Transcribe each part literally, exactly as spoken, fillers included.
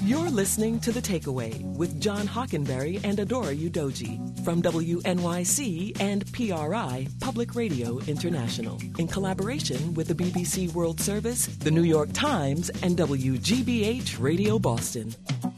You're listening to The Takeaway with John Hockenberry and Adora Udoji from W N Y C and P R I, Public Radio International, in collaboration with the B B C World Service, the New York Times, and W G B H Radio Boston.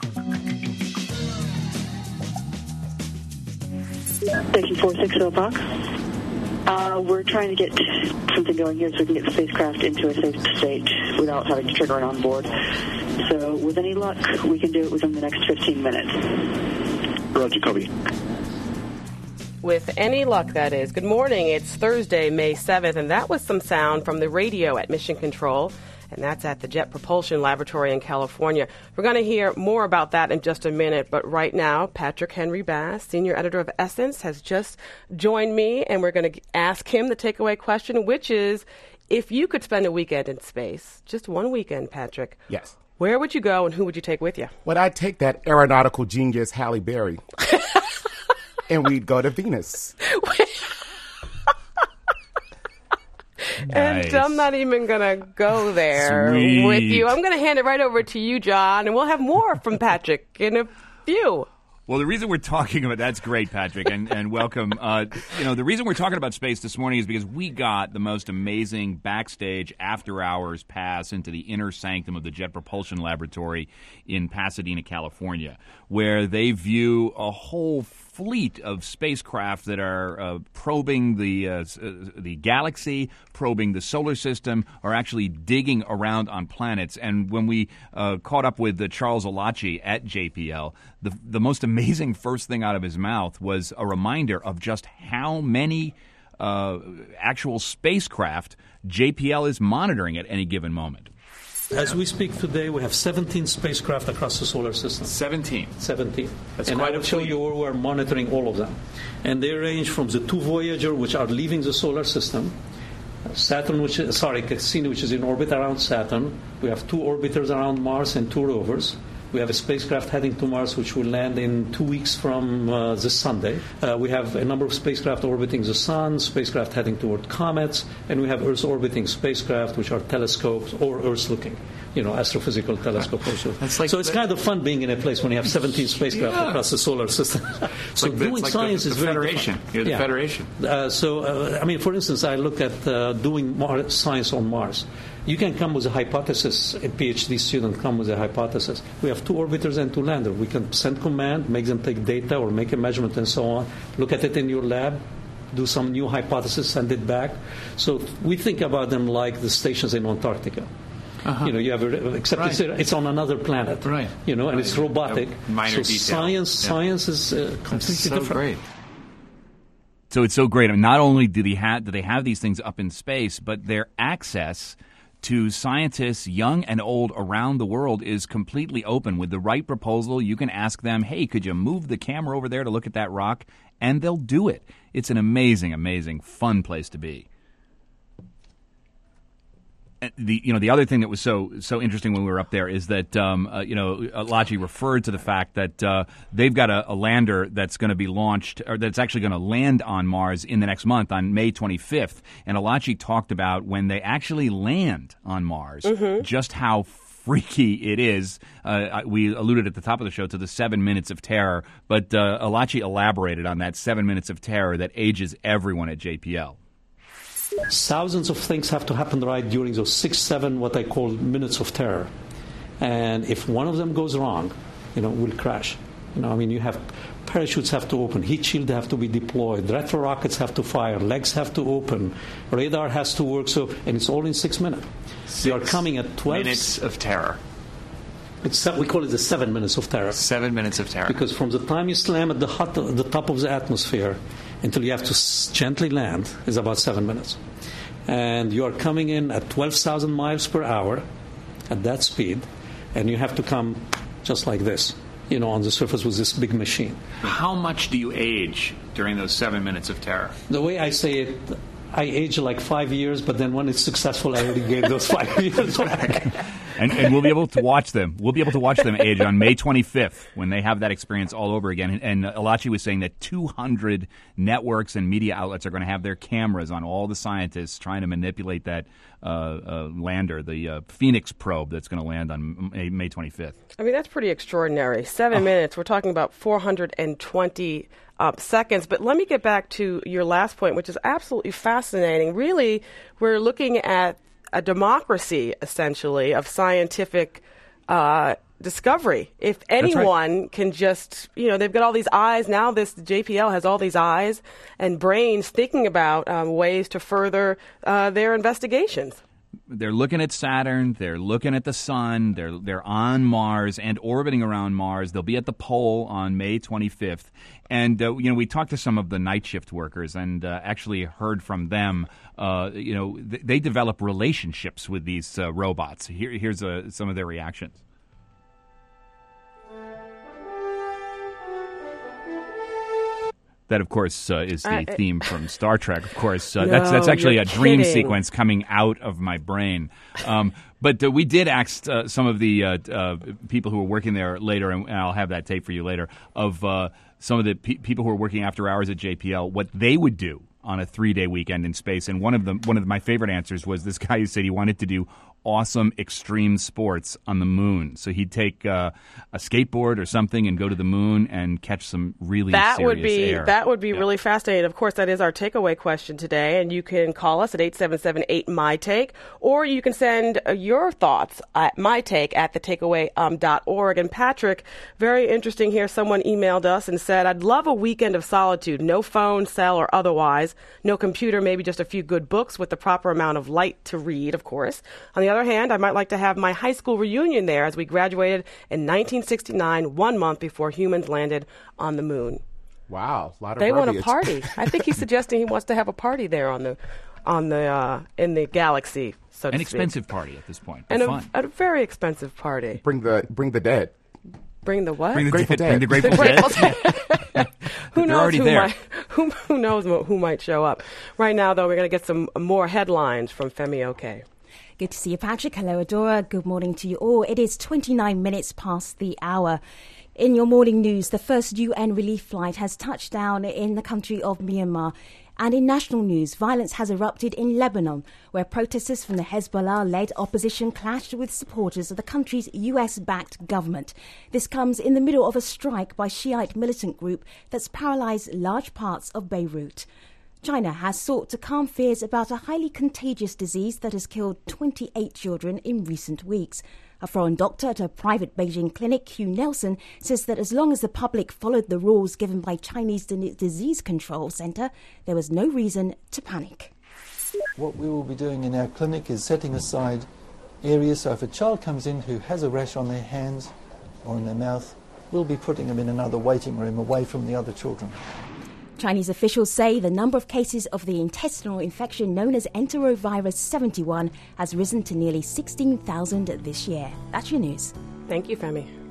Station four six zero Fox. Uh, we're trying to get something going here so we can get the spacecraft into a safe state without having to trigger it on board. So with any luck, we can do it within the next fifteen minutes. Roger, Kobe. With any luck, that is. Good morning. It's Thursday, May seventh, and that was some sound from the radio at Mission Control, and that's at the Jet Propulsion Laboratory in California. We're going to hear more about that in just a minute, but right now, Patrick Henry Bass, senior editor of Essence, has just joined me, and we're going to ask him the takeaway question, which is, if you could spend a weekend in space, just one weekend, Patrick. Yes. Where would you go, and who would you take with you? Well, I'd take that aeronautical genius, Halle Berry, and we'd go to Venus. Nice. And I'm not even going to go there Sweet. with you. I'm going to hand it right over to you, John, and we'll have more from Patrick in a few. Well, the reason we're talking about that's great, Patrick, and, and welcome. Uh, you know, the reason we're talking about space this morning is because we got the most amazing backstage after-hours pass into the inner sanctum of the Jet Propulsion Laboratory in Pasadena, California, where they view a whole fleet of spacecraft that are uh, probing the uh, the galaxy, probing the solar system, are actually digging around on planets. And when we uh, caught up with uh, Charles Alachi at J P L, the the most amazing first thing out of his mouth was a reminder of just how many uh, actual spacecraft J P L is monitoring at any given moment. As we speak today, we have seventeen spacecraft across the solar system. seventeen? seventeen. That's and quite I will a show fleet. you where we're monitoring all of them. And they range from the two Voyager, which are leaving the solar system, Saturn, which is, sorry, Cassini, which is in orbit around Saturn. We have two orbiters around Mars and two rovers. We have a spacecraft heading to Mars, which will land in two weeks from uh, this Sunday. Uh, we have a number of spacecraft orbiting the Sun, spacecraft heading toward comets, and we have Earth-orbiting spacecraft, which are telescopes or Earth-looking, you know, astrophysical telescope. That's like so it's the, kind of fun being in a place when you have seventeen spacecraft yeah. across the solar system. so like the, doing like science the, the is very Federation. fun. You're the yeah. Federation. Uh, so, uh, I mean, for instance, I look at uh, doing Mar- science on Mars. You can come with a hypothesis, a PhD student come with a hypothesis. We have two orbiters and two landers. We can send command, make them take data or make a measurement and so on, look at it in your lab, do some new hypothesis, send it back. So we think about them like the stations in Antarctica. Uh-huh. You know, you have a, except right. it's, it's on another planet. Right. You know, and right. it's robotic. A minor so detail. science, yeah. science is uh, completely so different. Great. So it's so great. I mean, not only do they have do they have these things up in space, but their access to scientists, young and old, around the world is completely open. With the right proposal, you can ask them, hey, could you move the camera over there to look at that rock? And they'll do it. It's an amazing, amazing, fun place to be. The you know the other thing that was so so interesting when we were up there is that um, uh, you know Alachi referred to the fact that uh, they've got a, a lander that's going to be launched, or that's actually going to land on Mars in the next month on May twenty-fifth. And Alachi talked about when they actually land on Mars, mm-hmm. just how freaky it is. Uh, we alluded at the top of the show to the seven minutes of terror, but uh, Alachi elaborated on that seven minutes of terror that ages everyone at J P L. Thousands of things have to happen right during those six, seven, what I call minutes of terror. And if one of them goes wrong, you know, we'll crash. You know, I mean, you have parachutes have to open, heat shield have to be deployed, retro rockets have to fire, legs have to open, radar has to work. So, and it's all in six minutes. Six you are coming at twelve minutes of terror. It's, we call it the seven minutes of terror. Seven minutes of terror. Because from the time you slam at the, hot, the top of the atmosphere until you have to s- gently land is about seven minutes. And you are coming in at twelve thousand miles per hour at that speed, and you have to come just like this, you know, on the surface with this big machine. How much do you age during those seven minutes of terror? The way I say it, I age like five years, but then when it's successful, I already gave those five years back. and, and we'll be able to watch them. We'll be able to watch them age on May twenty-fifth when they have that experience all over again. And, and Alachi was saying that two hundred networks and media outlets are going to have their cameras on all the scientists trying to manipulate that uh, uh, lander, the uh, Phoenix probe that's going to land on May, May twenty-fifth. I mean, that's pretty extraordinary. Seven oh. minutes. We're talking about four hundred twenty uh, seconds. But let me get back to your last point, which is absolutely fascinating. Really, we're looking at a democracy, essentially, of scientific uh, discovery. If anyone right. can just, you know, they've got all these eyes. Now this J P L has all these eyes and brains thinking about um, ways to further uh, their investigations. They're looking at Saturn, they're looking at the sun, they're they're on Mars and orbiting around Mars. They'll be at the pole on May twenty-fifth. And, uh, you know, we talked to some of the night shift workers and uh, actually heard from them. Uh, you know, th- they develop relationships with these uh, robots. Here, here's uh, some of their reactions. That, of course, uh, is the uh, theme from Star Trek, of course. Uh, no, that's that's actually a dream kidding. sequence coming out of my brain. Um, but uh, we did ask uh, some of the uh, uh, people who were working there later, and I'll have that tape for you later, of uh, some of the pe- people who were working after hours at J P L, what they would do on a three-day weekend in space. And one of them, one of my favorite answers was this guy who said he wanted to do awesome extreme sports on the moon. So he'd take uh, a skateboard or something and go to the moon and catch some really that serious would be air. That would be yeah. really fascinating. Of course, that is our takeaway question today, and you can call us at eight seven seven eight M Y take, or you can send uh, your thoughts at mytake at the takeaway dot org. And Patrick, very interesting here, someone emailed us and said, I'd love a weekend of solitude, no phone, cell, or otherwise, no computer, maybe just a few good books with the proper amount of light to read, of course. On the other hand, I might like to have my high school reunion there as we graduated in nineteen sixty-nine, one month before humans landed on the moon. Wow, a lot of They verbiage. want a party. I think he's suggesting he wants to have a party there on the, on the uh, in the galaxy, so to An speak. expensive party at this point, but and fun. a, a very expensive party. Bring the bring the dead. Bring the what? Bring the Grateful dead. Dead. Bring the Grateful Dead. Who They're knows already who there. might who, who knows who might show up? Right now, though, we're going to get some more headlines from Femi Oke. Good to see you, Patrick. Hello, Adora. Good morning to you all. It is twenty-nine minutes past the hour. In your morning news, the first U N relief flight has touched down in the country of Myanmar. And in national news, violence has erupted in Lebanon, where protesters from the Hezbollah-led opposition clashed with supporters of the country's U S-backed government. This comes in the middle of a strike by Shiite militant group that's paralysed large parts of Beirut. China has sought to calm fears about a highly contagious disease that has killed twenty-eight children in recent weeks. A foreign doctor at a private Beijing clinic, Hugh Nelson, says that as long as the public followed the rules given by Chinese Disease Control Center, there was no reason to panic. What we will be doing in our clinic is setting aside areas, so if a child comes in who has a rash on their hands or in their mouth, we'll be putting them in another waiting room away from the other children. Chinese officials say the number of cases of the intestinal infection known as enterovirus seventy-one has risen to nearly sixteen thousand this year. That's your news. Thank you, Femi.